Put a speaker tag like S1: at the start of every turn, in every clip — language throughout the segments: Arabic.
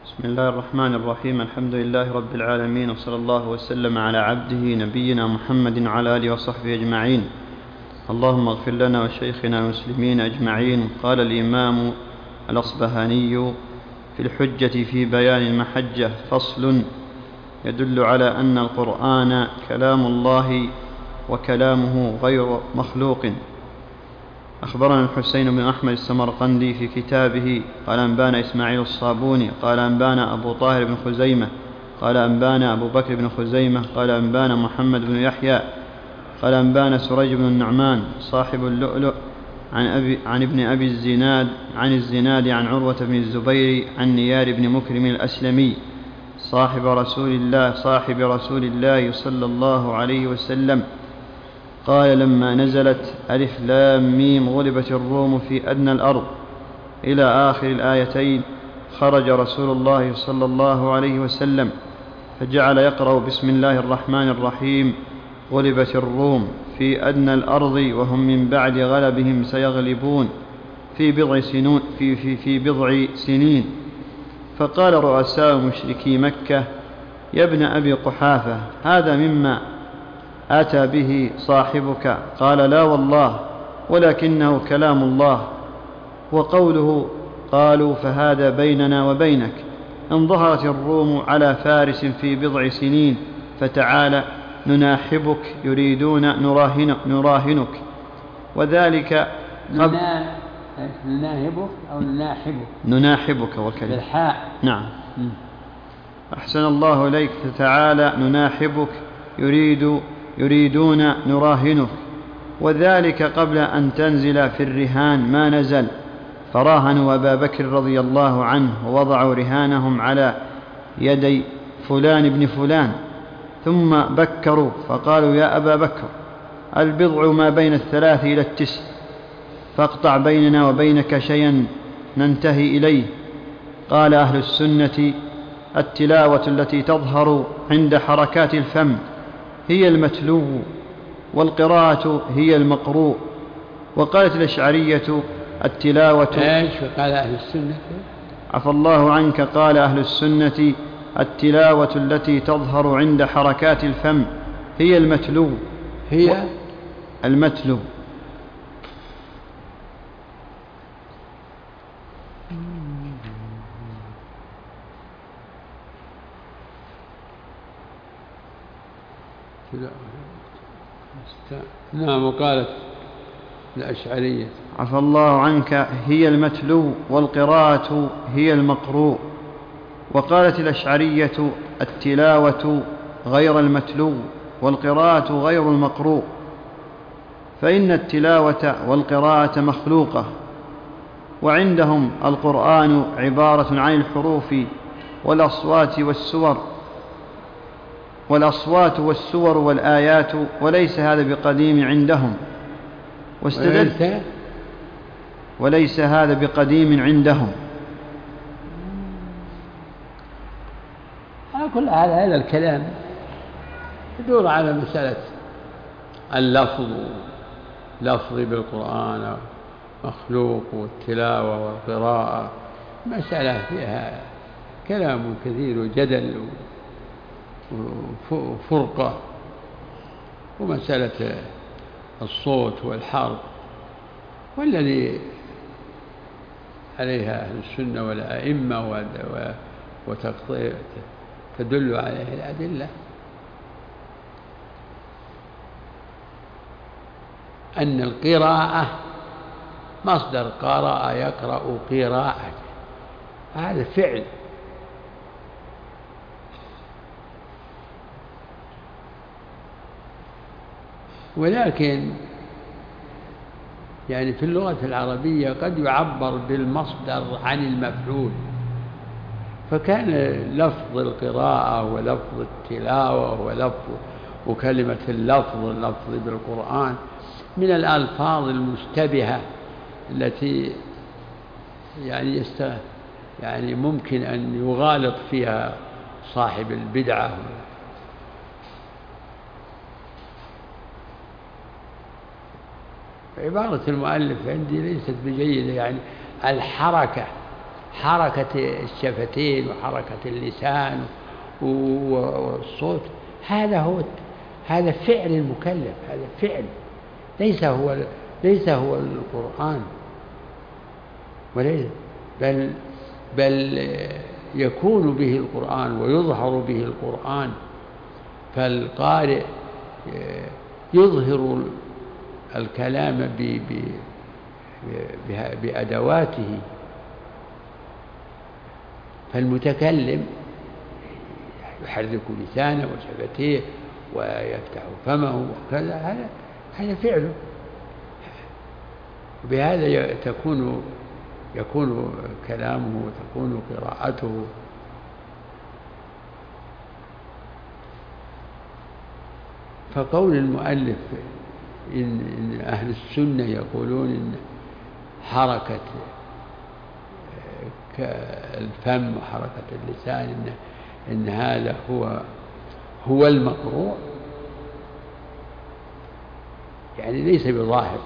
S1: بسم الله الرحمن الرحيم. الحمد لله رب العالمين، وصلى الله وسلم على عبده نبينا محمد وعلى آله وصحبه أجمعين. اللهم اغفر لنا وشيخنا المسلمين أجمعين. قال الإمام الأصبهاني في الحجة في بيان المحجة: فصل يدل على أن القرآن كلام الله وكلامه غير مخلوق. أخبرنا الحسين بن أحمد السمرقندي في كتابه قال أنبانا إسماعيل الصابوني قال أنبانا أبو طاهر بن خزيمة قال أنبانا أبو بكر بن خزيمة قال أنبانا محمد بن يحيى قال أنبانا سريج بن النعمان صاحب اللؤلؤ عن ابن أبي الزناد عن الزناد عن عروة بن الزبير عن نيار بن مكرم الأسلمي صاحب رسول الله صلى الله عليه وسلم قال: لما نزلت ألف لام ميم غلبت الروم في أدنى الأرض إلى آخر الآيتين، خرج رسول الله صلى الله عليه وسلم فجعل يقرأ بسم الله الرحمن الرحيم: غلبت الروم في أدنى الأرض وهم من بعد غلبهم سيغلبون في بضع سنين. فقال رؤساء مشركي مكة: يا ابن أبي قحافة، هذا مما أتى به صاحبك؟ قال: لا والله، ولكنه كلام الله. وقوله: قالوا فهذا بيننا وبينك، إن ظهرت الروم على فارس في بضع سنين فتعالى نناحبك، يريدون نراهنك، وذلك
S2: نناهبك أو
S1: نناحبك وكلمة
S2: بالحاء.
S1: نعم. أحسن الله إليك. فتعالى نناحبك، يريدون نراهنك، وذلك قبل أن تنزل في الرهان ما نزل، فراهنوا أبا بكر رضي الله عنه ووضعوا رهانهم على يدي فلان بن فلان، ثم بكروا فقالوا: يا أبا بكر، البضع ما بين 3 إلى 9، فاقطع بيننا وبينك شيئا ننتهي إليه. قال أهل السنة: التلاوة التي تظهر عند حركات الفم هي المتلو، والقراءة هي المقروء. وقالت الأشعرية: التلاوة
S2: قال أهل السنة
S1: عفى الله عنك. قال أهل السنة: التلاوة التي تظهر عند حركات الفم هي المتلو. المتلو.
S2: نعم. وقالت الأشعرية:
S1: عفى الله عنك، هي المتلو، والقراءة هي المقروء. وقالت الأشعرية: التلاوة غير المتلو، والقراءة غير المقروء، فإن التلاوة والقراءة مخلوقة، وعندهم القرآن عبارة عن الحروف والأصوات والسور والآيات، وليس هذا بقديم عندهم. وليس هذا بقديم عندهم.
S2: على كل حال هذا الكلام يدور على مسألة اللفظ بالقرآن مخلوق، والتلاوة والقراءة مسألة فيها كلام كثير وجدل وفرقة، ومسألة الصوت والحرف، والذي عليها أهل السنة والأئمة وتدل عليه الأدلة أن القراءة مصدر قرأ يقرأ قراءة، هذا فعل، ولكن يعني في اللغة العربية قد يعبر بالمصدر عن المفعول، فكان لفظ القراءة ولفظ التلاوة وكلمة اللفظ بالقرآن من الألفاظ المشتبهة التي يعني ممكن أن يغالط فيها صاحب البدعة. عبارة المؤلف عندي ليست بجيدة، يعني الحركة حركة الشفتين وحركة اللسان والصوت، هذا فعل المكلف، هذا فعل، ليس هو القرآن، بل يكون به القرآن ويظهر به القرآن، فالقارئ يظهر الكلام بأدواته، فالمتكلم يحرك لسانه وشفتيه ويفتح فمه وكذا، هذا فعله، وبهذا يكون كلامه وتكون قراءته. فقول المؤلف إن أهل السنة يقولون إن حركة الفم وحركة اللسان إن هذا هو المقروء، يعني ليس بظاهر،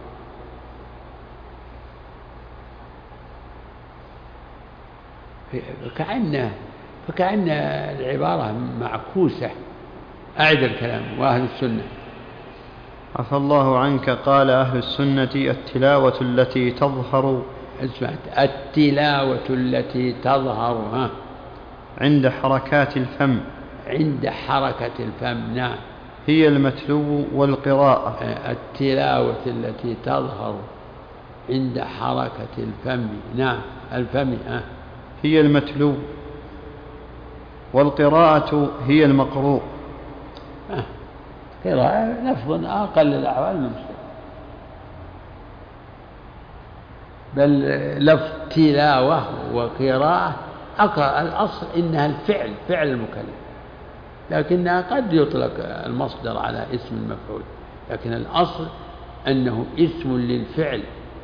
S2: فكأن العبارة معكوسة. أعد الكلام. وأهل السنة،
S1: عفى الله عنك، قال أهل السنة التلاوة التي تظهر،
S2: التلاوة التي تظهر
S1: عند حركات الفم،
S2: عند حركة الفم، نعم،
S1: هي المتلو والقراءة.
S2: التلاوة التي تظهر عند حركة الفم، نعم، الفم
S1: هي المتلو، والقراءة هي المقروء.
S2: قراءة لفظ أقل الأحوال من مسلم، بل لفظ تلاوة وقراءة الأصل إنها الفعل، فعل المكلف، لكنها قد يطلق المصدر على اسم المفعول، لكن الأصل أنه اسم للفعل.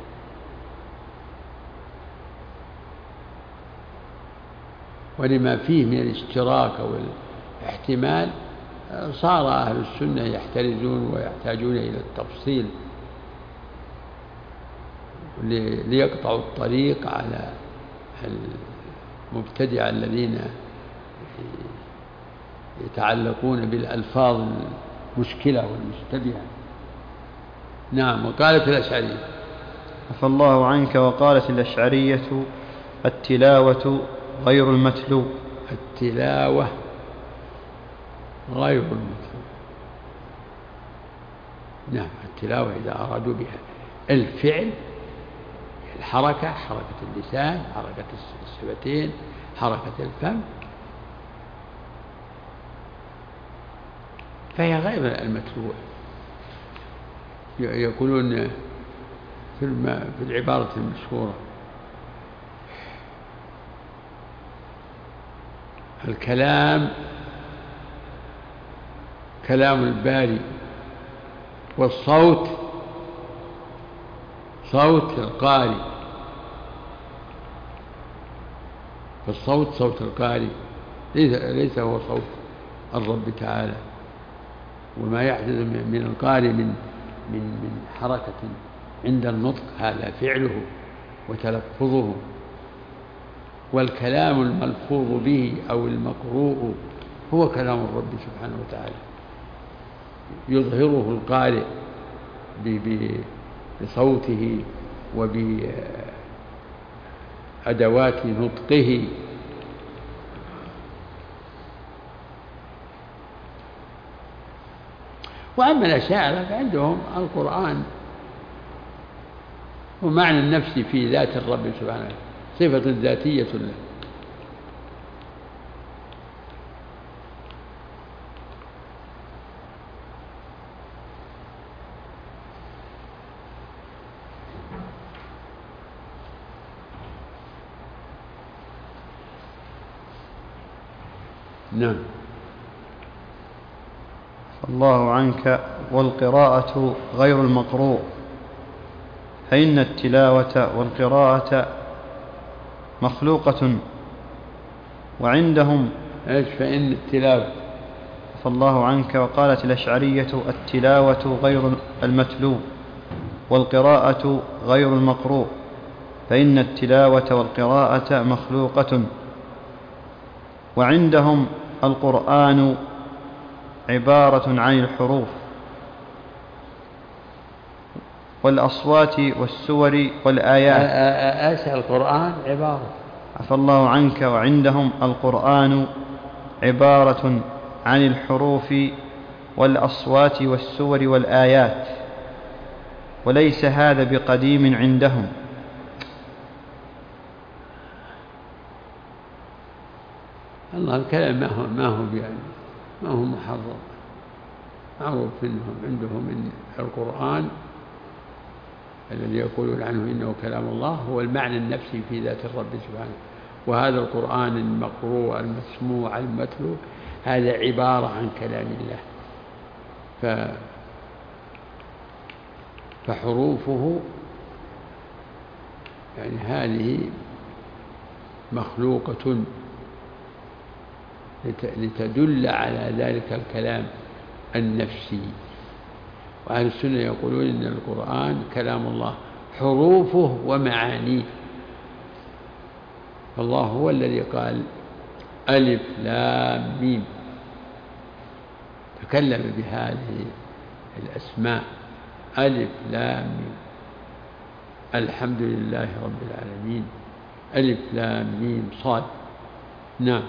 S2: ولما فيه من الاشتراك والاحتمال صار أهل السنة يحترزون ويحتاجون إلى التفصيل ليقطعوا الطريق على المبتدعة الذين يتعلقون بالألفاظ المشكلة والمشتبهة. نعم. وقالت الأشعرية،
S1: عفى الله عنك، وقالت الأشعرية التلاوة غير المتلو.
S2: التلاوة غير المتلو، نعم. التلاوة إذا أرادوا بها الفعل، الحركة، حركة اللسان، حركة الشفتين، حركة الفم، فهي غير المتلوة. يقولون في العبارة المشهورة: الكلام كلام الباري، والصوت صوت القارئ، فالصوت صوت القارئ، ليس هو صوت الرب تعالى. وما يحدث من القارئ من حركة عند النطق هذا فعله وتلفظه، والكلام الملفوظ به أو المقروء هو كلام الرب سبحانه وتعالى، يظهره القارئ بصوته وبأدوات نطقه. وأما الأشاعرة فعندهم القرآن ومعنى النفس في ذات الرب سبحانه، صفة ذاتية له. نعم.
S1: الله عنك، والقراءة غير المقروء، فإن التلاوة والقراءة مخلوقة، وعندهم
S2: فإن التلاوة.
S1: فالله عنك، وقالت الأشعرية التلاوة غير المتلو، والقراءة غير المقروء، فإن التلاوة والقراءة مخلوقة. وعندهم القرآن عبارة عن الحروف والأصوات والسور والآيات.
S2: القرآن عبارة.
S1: عفى الله عنك. وعندهم القرآن عبارة عن الحروف والأصوات والسور والآيات، وليس هذا بقديم عندهم.
S2: الله الكلام ما هو محرم، معروف عندهم إن القرآن الذي يقولون عنه إنه كلام الله هو المعنى النفسي في ذات الرب سبحانه، وهذا القرآن المقروء المسموع المتلو هذا عبارة عن كلام الله، فحروفه يعني هذه مخلوقة لتدل على ذلك الكلام النفسي. وأهل السنة يقولون إن القرآن كلام الله حروفه ومعانيه. فالله هو الذي قال ألف لام ميم، تكلم بهذه الأسماء ألف لام ميم، الحمد لله رب العالمين، ألف لام ميم صاد. نعم.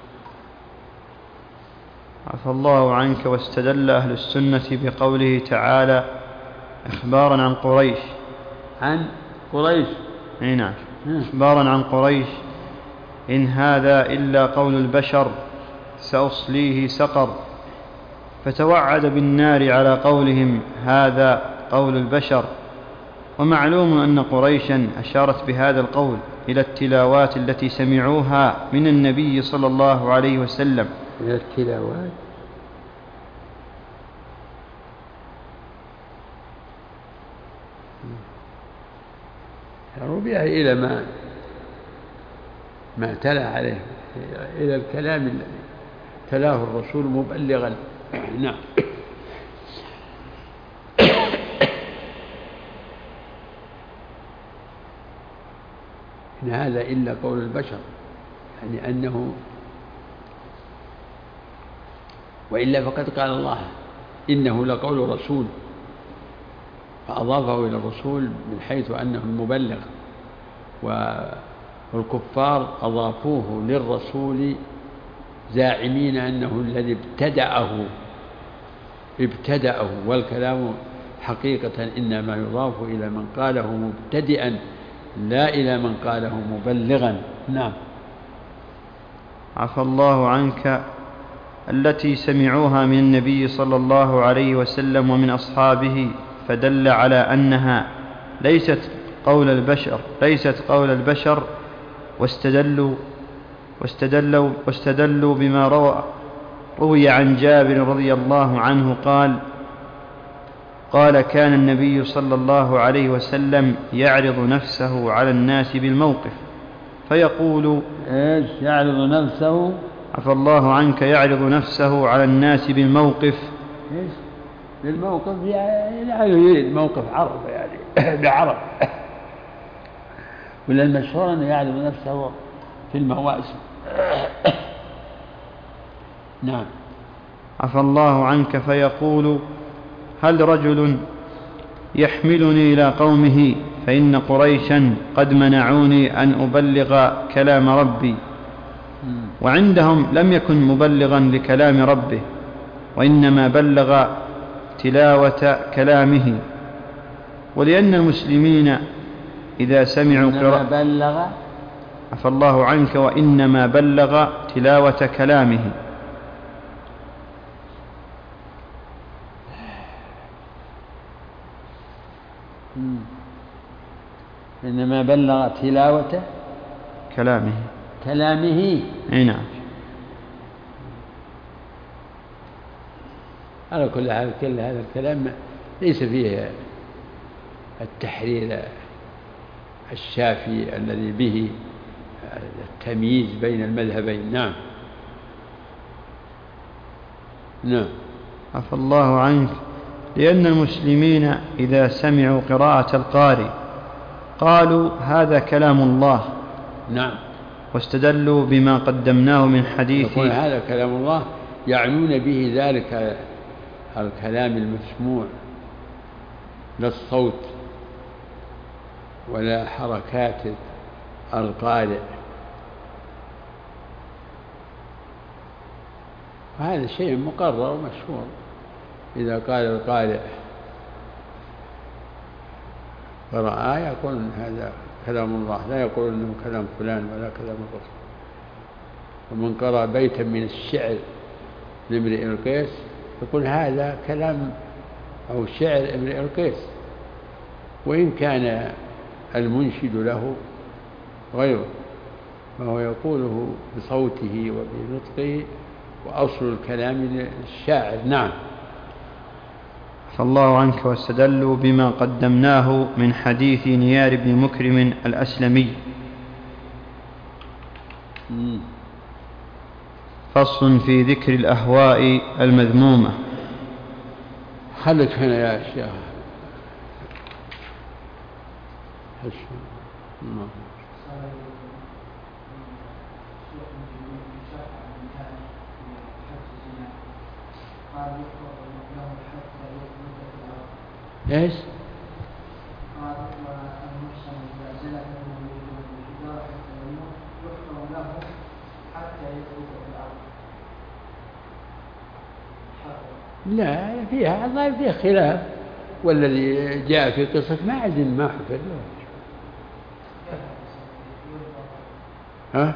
S1: عفى الله عنك. واستدل أهل السنة بقوله تعالى إخبارا عن قريش.
S2: عن قريش.
S1: نعم. إخبارا عن قريش: إن هذا إلا قول البشر سأصليه سقر. فتوعد بالنار على قولهم هذا قول البشر. ومعلوم أن قريشا أشارت بهذا القول إلى التلاوات التي سمعوها من النبي صلى الله عليه وسلم.
S2: إلى التلاوات يروا بها إلى ما تلا عليه، إلى الكلام الذي تلاه الرسول مبلغا. نعم. إن هذا إلا قول البشر، يعني أنه وإلا فقد قال الله إنه لقول رسول، فأضافه إلى الرسول من حيث أنه المبلغ، والكفار أضافوه للرسول زاعمين أنه الذي ابتدأه، والكلام حقيقة إنما يضاف إلى من قاله مبتدئا لا إلى من قاله مبلغا. نعم.
S1: عفى الله عنك. التي سمعوها من النبي صلى الله عليه وسلم ومن أصحابه، فدل على أنها ليست قول البشر. واستدلوا بما روي عن جابر رضي الله عنه قال كان النبي صلى الله عليه وسلم يعرض نفسه على الناس بالموقف فيقول
S2: إيش يعرض نفسه؟
S1: عفى الله عنك. يعرض نفسه على الناس بالموقف.
S2: إيش بالموقف؟ يعني يريد موقف عرض، يعني بعرض. ولا المشهور أنه يعرض نفسه في المواسم. نعم.
S1: عفى الله عنك. فيقول هل رجل يحملني إلى قومه فإن قريشا قد منعوني أن أبلغ كلام ربي. وعندهم لم يكن مبلغا لكلام ربه، وإنما بلغ تلاوة كلامه. ولأن المسلمين إذا سمعوا
S2: بلغ.
S1: عفى الله عنك. وإنما بلغ تلاوة كلامه.
S2: إنما بلغ تلاوة
S1: كلامه.
S2: نعم. على كل حال كل هذا الكلام ليس فيه التحرير الشافي الذي به التمييز بين المذهبين. نعم.
S1: عفى الله عنك. لأن المسلمين إذا سمعوا قراءة القارئ قالوا هذا كلام الله.
S2: نعم.
S1: واستدلوا بما قدمناه من حديث.
S2: يقول هذا كلام الله، يعنون به ذلك الكلام المسموع، لا الصوت ولا حركات القارئ. وهذا شيء مقرر ومشهور. إذا قال القارئ قرأ آية يقول هذا كلام الله، لا يقول إنه كلام فلان ولا كلام الرسول. ومن قرأ بيتا من الشعر لامرئ القيس يقول هذا كلام أو شعر امرئ القيس، وإن كان المنشد له غيره، فهو يقوله بصوته وبنطقه، وأصل الكلام الشاعر. نعم.
S1: فالله عنك. واستدلوا بما قدمناه من حديث نيار بن مكرم الأسلمي. فصل في ذكر الأهواء المذمومة.
S2: خلك هنا يا شيخ. ايش؟ قال المحسن اذا زنت انه يجوز الحجاره حتى يموت يحكم له حتى يترك في الارض. لا فيها الظاهر فيها خلاف، والذي جاء في قصة ماعز ما حفظ له. ها؟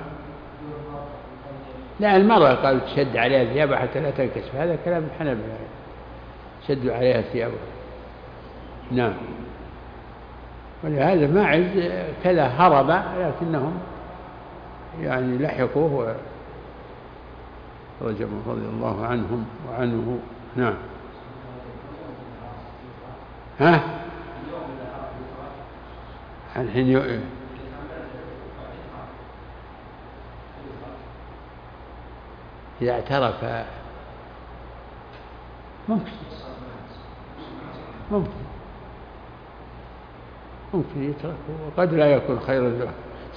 S2: لا المرأة قالوا تشد عليها ثيابها حتى لا تنكسر، هذا كلام الحنبلة، شدوا عليها ثيابها. نعم. ولهذا ماعز كذا هرب، لكنهم يعني لحقوه ورجموا رضي الله عنهم وعنه. نعم. ها؟ الحين إذا اعترف ممكن يترك، وقد لا يكون خيرا له،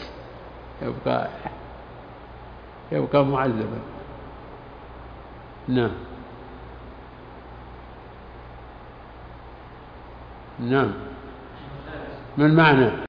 S2: يبقى معذبا. نعم. نعم. ما المعنى؟